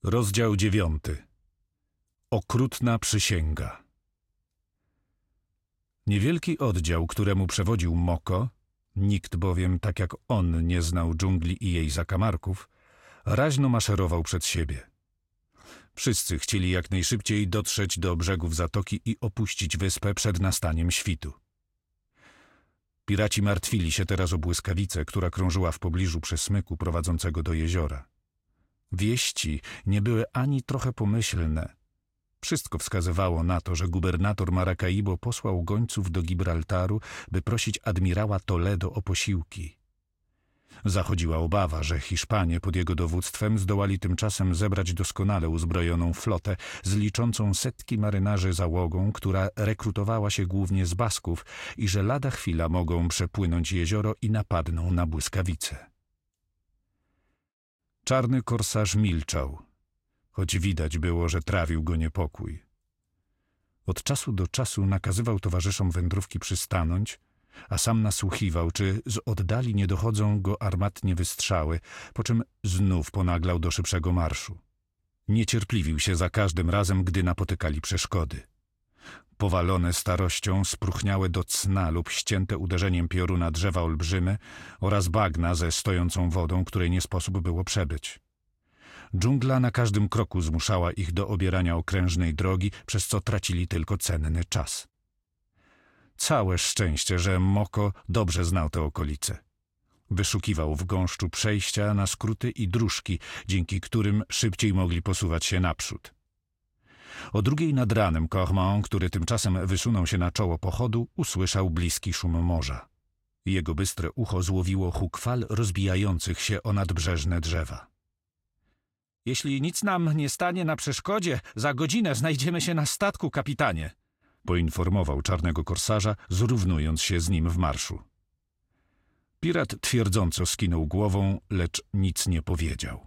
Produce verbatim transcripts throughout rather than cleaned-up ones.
Rozdział dziewiąty. Okrutna przysięga. Niewielki oddział, któremu przewodził Moko, nikt bowiem tak jak on nie znał dżungli i jej zakamarków, raźno maszerował przed siebie. Wszyscy chcieli jak najszybciej dotrzeć do brzegów zatoki i opuścić wyspę przed nastaniem świtu. Piraci martwili się teraz o błyskawicę, która krążyła w pobliżu przesmyku prowadzącego do jeziora. Wieści nie były ani trochę pomyślne. Wszystko wskazywało na to, że gubernator Maracaibo posłał gońców do Gibraltaru, by prosić admirała Toledo o posiłki. Zachodziła obawa, że Hiszpanie pod jego dowództwem zdołali tymczasem zebrać doskonale uzbrojoną flotę z liczącą setki marynarzy załogą, która rekrutowała się głównie z Basków i że lada chwila mogą przepłynąć jezioro i napadną na błyskawicę. Czarny korsarz milczał, choć widać było, że trawił go niepokój. Od czasu do czasu nakazywał towarzyszom wędrówki przystanąć, a sam nasłuchiwał, czy z oddali nie dochodzą go armatnie wystrzały, po czym znów ponaglał do szybszego marszu. Niecierpliwił się za każdym razem, gdy napotykali przeszkody. Powalone starością, spróchniałe do cna lub ścięte uderzeniem pioruna drzewa olbrzymy oraz bagna ze stojącą wodą, której nie sposób było przebyć. Dżungla na każdym kroku zmuszała ich do obierania okrężnej drogi, przez co tracili tylko cenny czas. Całe szczęście, że Moko dobrze znał te okolice. Wyszukiwał w gąszczu przejścia na skróty i dróżki, dzięki którym szybciej mogli posuwać się naprzód. O drugiej nad ranem Cormon, który tymczasem wysunął się na czoło pochodu, usłyszał bliski szum morza. Jego bystre ucho złowiło huk fal rozbijających się o nadbrzeżne drzewa. Jeśli nic nam nie stanie na przeszkodzie, za godzinę znajdziemy się na statku, kapitanie, poinformował czarnego korsarza, zrównując się z nim w marszu. Pirat twierdząco skinął głową, lecz nic nie powiedział.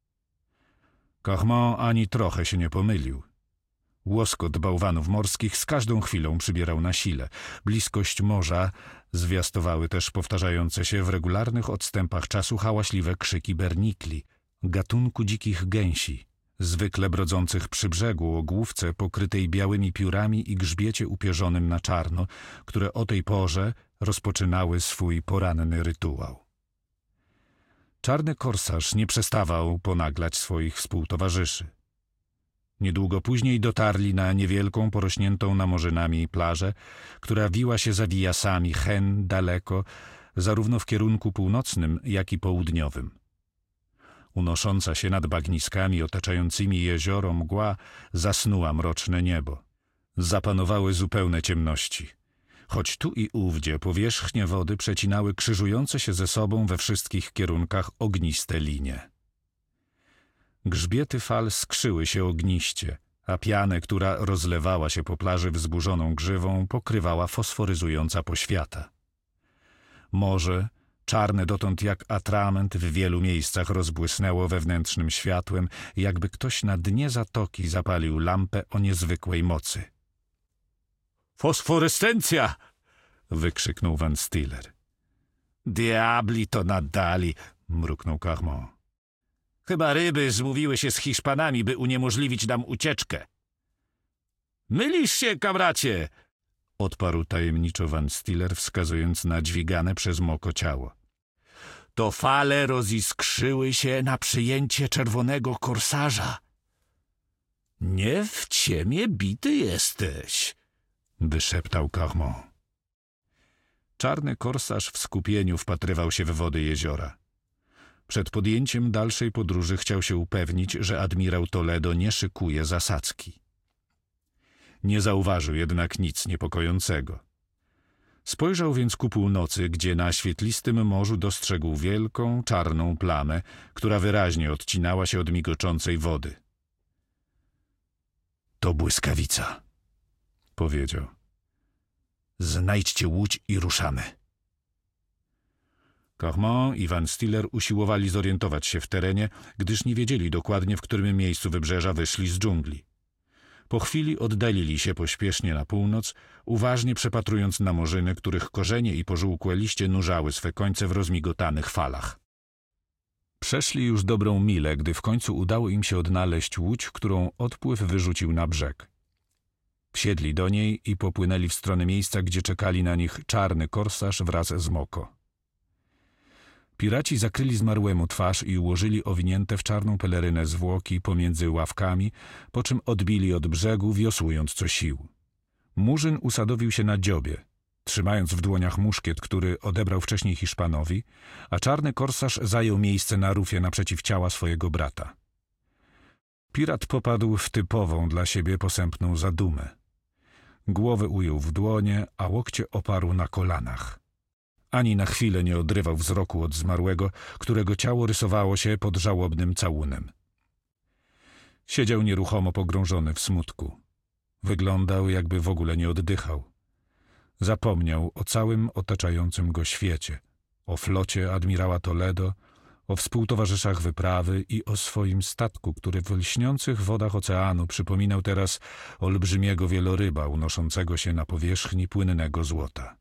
Cormon ani trochę się nie pomylił. Łoskot bałwanów morskich z każdą chwilą przybierał na sile. Bliskość morza zwiastowały też powtarzające się w regularnych odstępach czasu hałaśliwe krzyki bernikli, gatunku dzikich gęsi, zwykle brodzących przy brzegu o główce pokrytej białymi piórami i grzbiecie upierzonym na czarno, które o tej porze rozpoczynały swój poranny rytuał. Czarny korsarz nie przestawał ponaglać swoich współtowarzyszy. Niedługo później dotarli na niewielką, porośniętą namorzynami plażę, która wiła się za wijasami hen daleko, zarówno w kierunku północnym, jak i południowym. Unosząca się nad bagniskami otaczającymi jezioro mgła zasnuła mroczne niebo. Zapanowały zupełne ciemności, choć tu i ówdzie powierzchnie wody przecinały krzyżujące się ze sobą we wszystkich kierunkach ogniste linie. Grzbiety fal skrzyły się ogniście, a pianę, która rozlewała się po plaży wzburzoną grzywą, pokrywała fosforyzująca poświata. Morze, czarne dotąd jak atrament, w wielu miejscach rozbłysnęło wewnętrznym światłem, jakby ktoś na dnie zatoki zapalił lampę o niezwykłej mocy. Fosforescencja! Wykrzyknął Van Stiller. Diabli to nadali, mruknął Cormon. Chyba ryby zmówiły się z Hiszpanami, by uniemożliwić nam ucieczkę. Mylisz się, kamracie! Odparł tajemniczo Van Stiller, wskazując na dźwigane przez Moko ciało. To fale roziskrzyły się na przyjęcie czerwonego korsarza. Nie w ciemię bity jesteś, wyszeptał Cormon. Czarny korsarz w skupieniu wpatrywał się w wody jeziora. Przed podjęciem dalszej podróży chciał się upewnić, że admirał Toledo nie szykuje zasadzki. Nie zauważył jednak nic niepokojącego. Spojrzał więc ku północy, gdzie na świetlistym morzu dostrzegł wielką, czarną plamę, która wyraźnie odcinała się od migoczącej wody. To błyskawica, powiedział. Znajdźcie łódź i ruszamy. Cormon i Van Stiller usiłowali zorientować się w terenie, gdyż nie wiedzieli dokładnie, w którym miejscu wybrzeża wyszli z dżungli. Po chwili oddalili się pośpiesznie na północ, uważnie przepatrując namorzyny, których korzenie i pożółkłe liście nurzały swe końce w rozmigotanych falach. Przeszli już dobrą milę, gdy w końcu udało im się odnaleźć łódź, którą odpływ wyrzucił na brzeg. Wsiedli do niej i popłynęli w stronę miejsca, gdzie czekali na nich czarny korsarz wraz z Moko. Piraci zakryli zmarłemu twarz i ułożyli owinięte w czarną pelerynę zwłoki pomiędzy ławkami, po czym odbili od brzegu, wiosłując co sił. Murzyn usadowił się na dziobie, trzymając w dłoniach muszkiet, który odebrał wcześniej Hiszpanowi, a czarny korsarz zajął miejsce na rufie naprzeciw ciała swojego brata. Pirat popadł w typową dla siebie posępną zadumę. Głowę ujął w dłonie, a łokcie oparł na kolanach. Ani na chwilę nie odrywał wzroku od zmarłego, którego ciało rysowało się pod żałobnym całunem. Siedział nieruchomo pogrążony w smutku. Wyglądał, jakby w ogóle nie oddychał. Zapomniał o całym otaczającym go świecie, o flocie admirała Toledo, o współtowarzyszach wyprawy i o swoim statku, który w lśniących wodach oceanu przypominał teraz olbrzymiego wieloryba unoszącego się na powierzchni płynnego złota.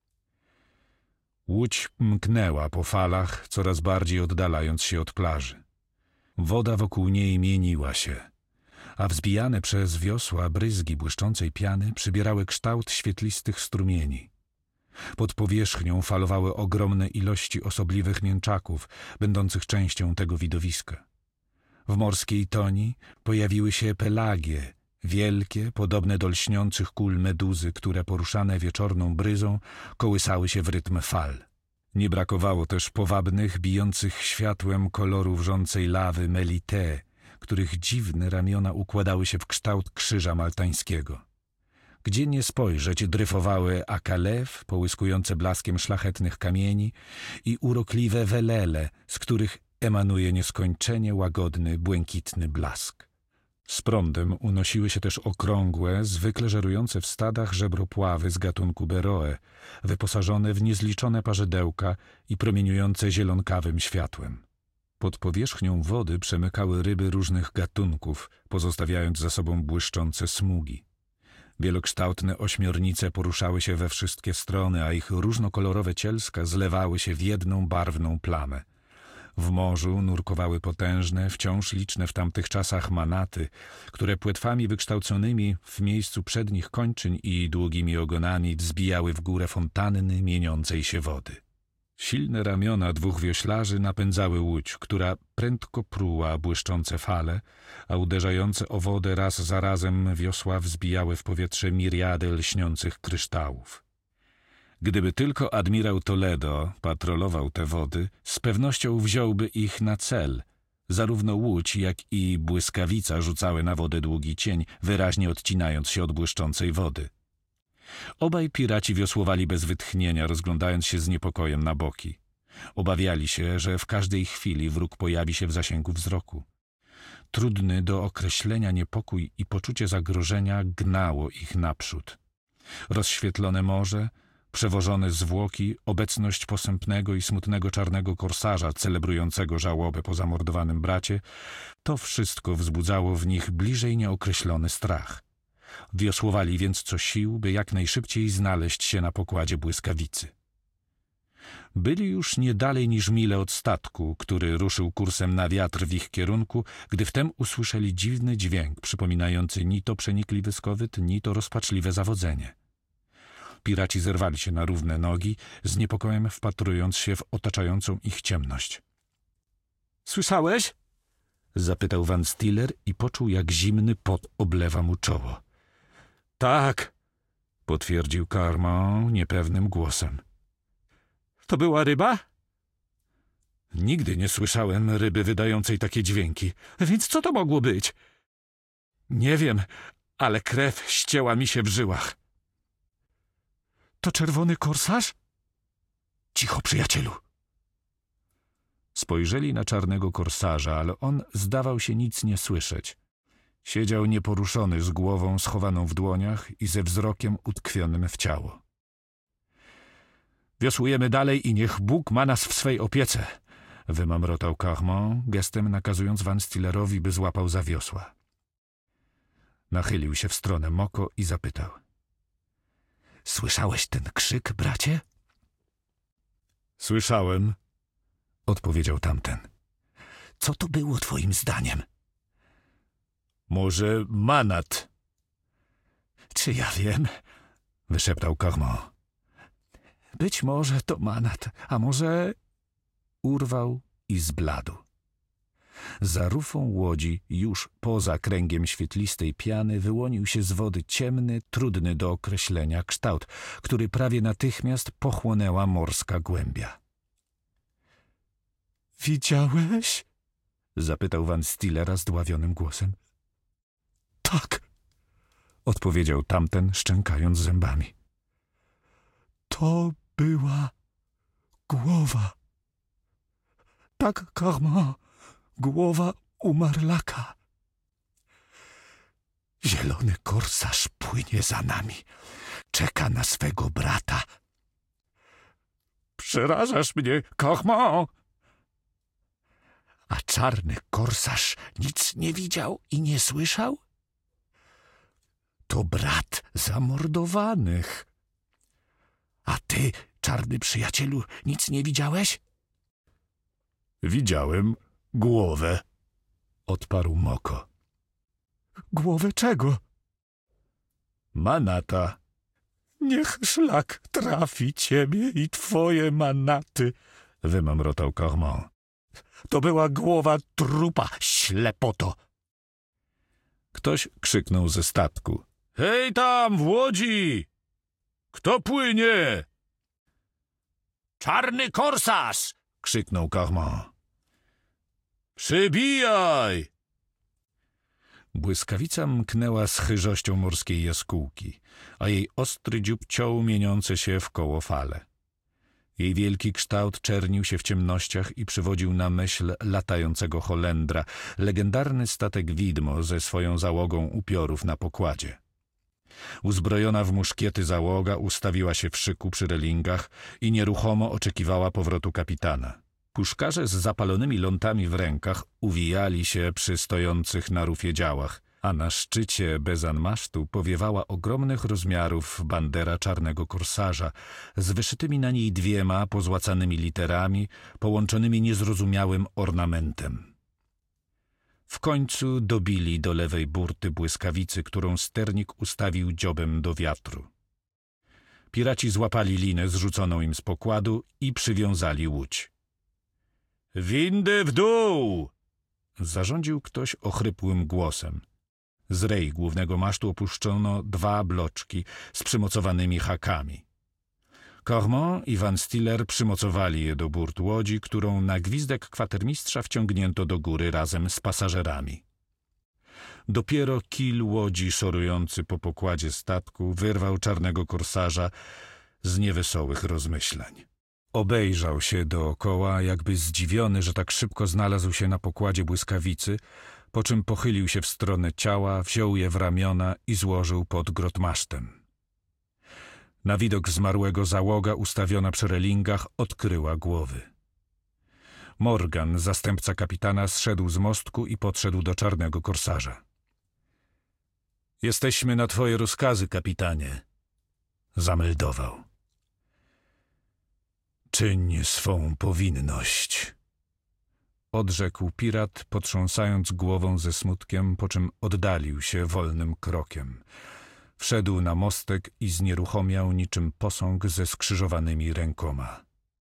Łódź mknęła po falach, coraz bardziej oddalając się od plaży. Woda wokół niej mieniła się, a wzbijane przez wiosła bryzgi błyszczącej piany przybierały kształt świetlistych strumieni. Pod powierzchnią falowały ogromne ilości osobliwych mięczaków, będących częścią tego widowiska. W morskiej toni pojawiły się pelagie, wielkie, podobne do lśniących kul meduzy, które poruszane wieczorną bryzą kołysały się w rytm fal. Nie brakowało też powabnych, bijących światłem koloru wrzącej lawy melite, których dziwne ramiona układały się w kształt krzyża maltańskiego. Gdzie nie spojrzeć, dryfowały akalew, połyskujące blaskiem szlachetnych kamieni, i urokliwe welele, z których emanuje nieskończenie łagodny, błękitny blask. Z prądem unosiły się też okrągłe, zwykle żerujące w stadach żebropławy z gatunku beroe, wyposażone w niezliczone parzydełka i promieniujące zielonkawym światłem. Pod powierzchnią wody przemykały ryby różnych gatunków, pozostawiając za sobą błyszczące smugi. Wielokształtne ośmiornice poruszały się we wszystkie strony, a ich różnokolorowe cielska zlewały się w jedną barwną plamę. W morzu nurkowały potężne, wciąż liczne w tamtych czasach manaty, które płetwami wykształconymi w miejscu przednich kończyn i długimi ogonami wzbijały w górę fontanny mieniącej się wody. Silne ramiona dwóch wioślarzy napędzały łódź, która prędko pruła błyszczące fale, a uderzające o wodę raz za razem wiosła wzbijały w powietrze miriady lśniących kryształów. Gdyby tylko admirał Toledo patrolował te wody, z pewnością wziąłby ich na cel. Zarówno łódź, jak i błyskawica rzucały na wodę długi cień, wyraźnie odcinając się od błyszczącej wody. Obaj piraci wiosłowali bez wytchnienia, rozglądając się z niepokojem na boki. Obawiali się, że w każdej chwili wróg pojawi się w zasięgu wzroku. Trudny do określenia niepokój i poczucie zagrożenia gnało ich naprzód. Rozświetlone morze, przewożone zwłoki, obecność posępnego i smutnego czarnego korsarza celebrującego żałobę po zamordowanym bracie, to wszystko wzbudzało w nich bliżej nieokreślony strach. Wiosłowali więc co sił, by jak najszybciej znaleźć się na pokładzie błyskawicy. Byli już nie dalej niż milę od statku, który ruszył kursem na wiatr w ich kierunku, gdy wtem usłyszeli dziwny dźwięk, przypominający ni to przenikliwy skowyt, ni to rozpaczliwe zawodzenie. Piraci zerwali się na równe nogi, z niepokojem wpatrując się w otaczającą ich ciemność. — Słyszałeś? — zapytał Van Stiller i poczuł, jak zimny pot oblewa mu czoło. — Tak — potwierdził Carmont niepewnym głosem. — To była ryba? — Nigdy nie słyszałem ryby wydającej takie dźwięki. Więc co to mogło być? — Nie wiem, ale krew ścięła mi się w żyłach. — To czerwony korsarz? — Cicho, przyjacielu! Spojrzeli na czarnego korsarza, ale on zdawał się nic nie słyszeć. Siedział nieporuszony, z głową schowaną w dłoniach i ze wzrokiem utkwionym w ciało. — Wiosłujemy dalej i niech Bóg ma nas w swej opiece — wymamrotał Carmont, gestem nakazując Van Stillerowi, by złapał za wiosła. Nachylił się w stronę Moko i zapytał. — Słyszałeś ten krzyk, bracie? — Słyszałem — odpowiedział tamten. Co to było twoim zdaniem? Może manat. Czy ja wiem? Wyszeptał Cormont. Być może to manat, a może... Urwał i zbladł. Za rufą łodzi, już poza kręgiem świetlistej piany, wyłonił się z wody ciemny, trudny do określenia kształt, który prawie natychmiast pochłonęła morska głębia. — Widziałeś? — zapytał Van Stillera zdławionym głosem. — Tak — odpowiedział tamten, szczękając zębami. — To była głowa. Tak, Cormont, głowa umarlaka. Zielony korsarz płynie za nami. Czeka na swego brata. Przerażasz mnie, Cormont. A czarny korsarz nic nie widział i nie słyszał? To brat zamordowanych. A ty, czarny przyjacielu, nic nie widziałeś? Widziałem głowę, odparł Moko. Głowę czego? Manata. Niech szlak trafi ciebie i twoje manaty, wymamrotał Cormont. To była głowa trupa, ślepoto. Ktoś krzyknął ze statku. Hej tam, w łodzi! Kto płynie? Czarny korsarz! Krzyknął Cormont. Przybijaj! Błyskawica mknęła z chyżością morskiej jaskółki, a jej ostry dziób ciął mieniące się wkoło fale. Jej wielki kształt czernił się w ciemnościach i przywodził na myśl latającego Holendra, legendarny statek widmo ze swoją załogą upiorów na pokładzie. Uzbrojona w muszkiety załoga ustawiła się w szyku przy relingach i nieruchomo oczekiwała powrotu kapitana. Puszkarze z zapalonymi lątami w rękach uwijali się przy stojących na rufie działach, a na szczycie bezanmasztu powiewała ogromnych rozmiarów bandera czarnego korsarza z wyszytymi na niej dwiema pozłacanymi literami, połączonymi niezrozumiałym ornamentem. W końcu dobili do lewej burty błyskawicy, którą sternik ustawił dziobem do wiatru. Piraci złapali linę zrzuconą im z pokładu i przywiązali łódź. — Windy w dół! — zarządził ktoś ochrypłym głosem. Z rej głównego masztu opuszczono dwa bloczki z przymocowanymi hakami. Cormont i Van Stiller przymocowali je do burt łodzi, którą na gwizdek kwatermistrza wciągnięto do góry razem z pasażerami. Dopiero kil łodzi szorujący po pokładzie statku wyrwał czarnego korsarza z niewesołych rozmyślań. Obejrzał się dookoła, jakby zdziwiony, że tak szybko znalazł się na pokładzie błyskawicy, po czym pochylił się w stronę ciała, wziął je w ramiona i złożył pod grotmasztem. Na widok zmarłego załoga ustawiona przy relingach odkryła głowy. Morgan, zastępca kapitana, zszedł z mostku i podszedł do czarnego korsarza. — Jesteśmy na twoje rozkazy, kapitanie — zameldował. — Czyń swą powinność — odrzekł pirat, potrząsając głową ze smutkiem, po czym oddalił się wolnym krokiem. Wszedł na mostek i znieruchomiał niczym posąg ze skrzyżowanymi rękoma.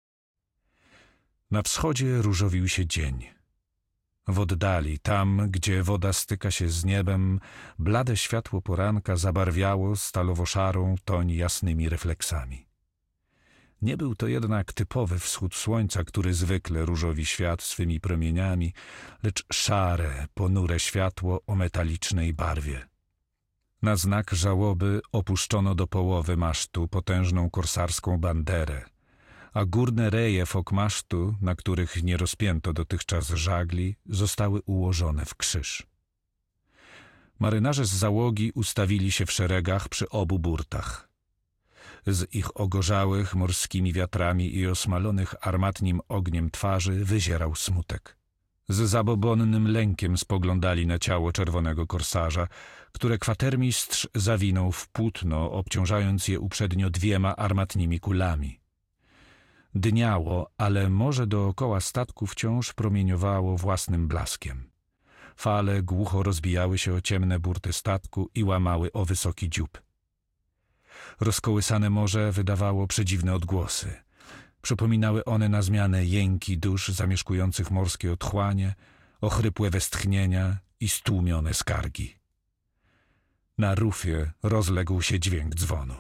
Na wschodzie różowił się dzień. W oddali, tam, gdzie woda styka się z niebem, blade światło poranka zabarwiało stalowo-szarą toń jasnymi refleksami. Nie był to jednak typowy wschód słońca, który zwykle różowi świat swymi promieniami, lecz szare, ponure światło o metalicznej barwie. Na znak żałoby opuszczono do połowy masztu potężną korsarską banderę, a górne reje fokmasztu, na których nie rozpięto dotychczas żagli, zostały ułożone w krzyż. Marynarze z załogi ustawili się w szeregach przy obu burtach. Z ich ogorzałych morskimi wiatrami i osmalonych armatnim ogniem twarzy wyzierał smutek. Z zabobonnym lękiem spoglądali na ciało czerwonego korsarza, które kwatermistrz zawinął w płótno, obciążając je uprzednio dwiema armatnimi kulami. Dniało, ale morze dookoła statku wciąż promieniowało własnym blaskiem. Fale głucho rozbijały się o ciemne burty statku i łamały o wysoki dziób. Rozkołysane morze wydawało przedziwne odgłosy. Przypominały one na zmianę jęki dusz zamieszkujących morskie otchłanie, ochrypłe westchnienia i stłumione skargi. Na rufie rozległ się dźwięk dzwonu.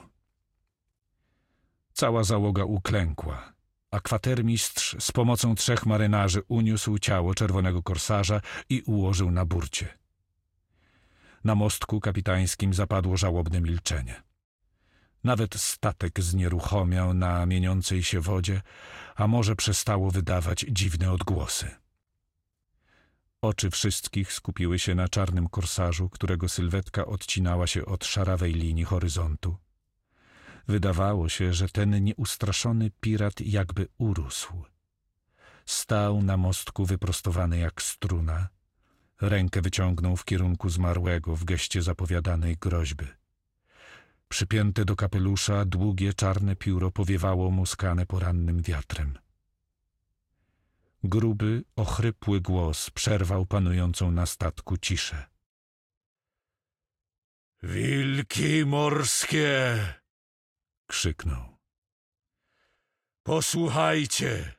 Cała załoga uklękła, a kwatermistrz z pomocą trzech marynarzy uniósł ciało czerwonego korsarza i ułożył na burcie. Na mostku kapitańskim zapadło żałobne milczenie. Nawet statek znieruchomiał na mieniącej się wodzie, a morze przestało wydawać dziwne odgłosy. Oczy wszystkich skupiły się na czarnym korsarzu, którego sylwetka odcinała się od szarawej linii horyzontu. Wydawało się, że ten nieustraszony pirat jakby urósł. Stał na mostku wyprostowany jak struna. Rękę wyciągnął w kierunku zmarłego w geście zapowiadanej groźby. Przypięte do kapelusza długie czarne pióro powiewało muskane porannym wiatrem. Gruby, ochrypły głos przerwał panującą na statku ciszę. Wilki morskie! Krzyknął. Posłuchajcie!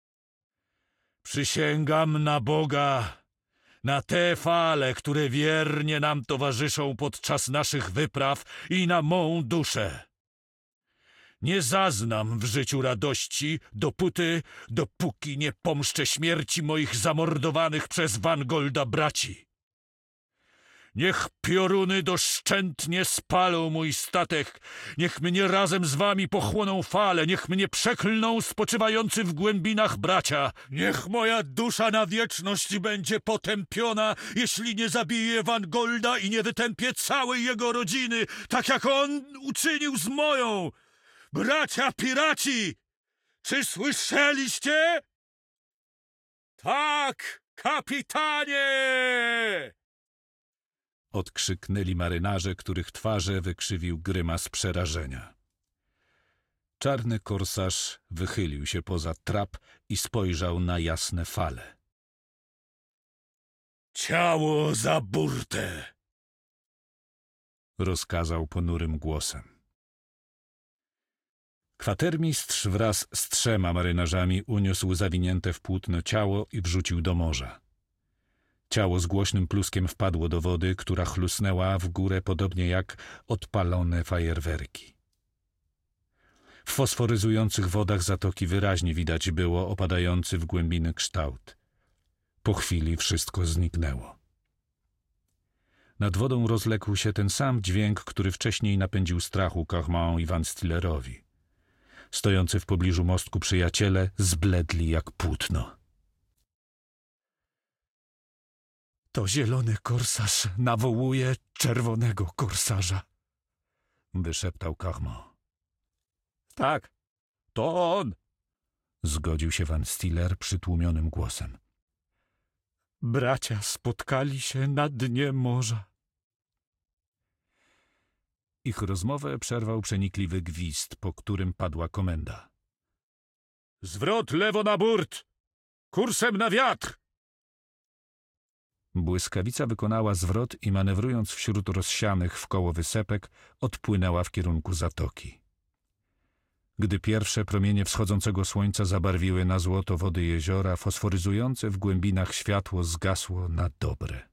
Przysięgam na Boga, na te fale, które wiernie nam towarzyszą podczas naszych wypraw i na mą duszę. Nie zaznam w życiu radości, dopóty, dopóki nie pomszczę śmierci moich zamordowanych przez Wangolda braci. Niech pioruny doszczętnie spalą mój statek, niech mnie razem z wami pochłoną fale, niech mnie przeklną spoczywający w głębinach bracia. Niech moja dusza na wieczność będzie potępiona, jeśli nie zabiję Wangolda i nie wytępię całej jego rodziny, tak jak on uczynił z moją. Bracia piraci, czy słyszeliście? Tak, kapitanie! Odkrzyknęli marynarze, których twarze wykrzywił grymas przerażenia. Czarny korsarz wychylił się poza trap i spojrzał na jasne fale. Ciało za burtę! Rozkazał ponurym głosem. Kwatermistrz wraz z trzema marynarzami uniósł zawinięte w płótno ciało i wrzucił do morza. Ciało z głośnym pluskiem wpadło do wody, która chlusnęła w górę podobnie jak odpalone fajerwerki. W fosforyzujących wodach zatoki wyraźnie widać było opadający w głębiny kształt. Po chwili wszystko zniknęło. Nad wodą rozległ się ten sam dźwięk, który wcześniej napędził strachu Cahman i Van Stillerowi. Stojący w pobliżu mostku przyjaciele zbledli jak płótno. To zielony korsarz nawołuje czerwonego korsarza, wyszeptał Cahman. Tak, to on, zgodził się Van Stiller przytłumionym głosem. Bracia spotkali się na dnie morza. Ich rozmowę przerwał przenikliwy gwizd, po którym padła komenda. Zwrot lewo na burt! Kursem na wiatr! Błyskawica wykonała zwrot i manewrując wśród rozsianych wkoło wysepek, odpłynęła w kierunku zatoki. Gdy pierwsze promienie wschodzącego słońca zabarwiły na złoto wody jeziora, fosforyzujące w głębinach światło zgasło na dobre.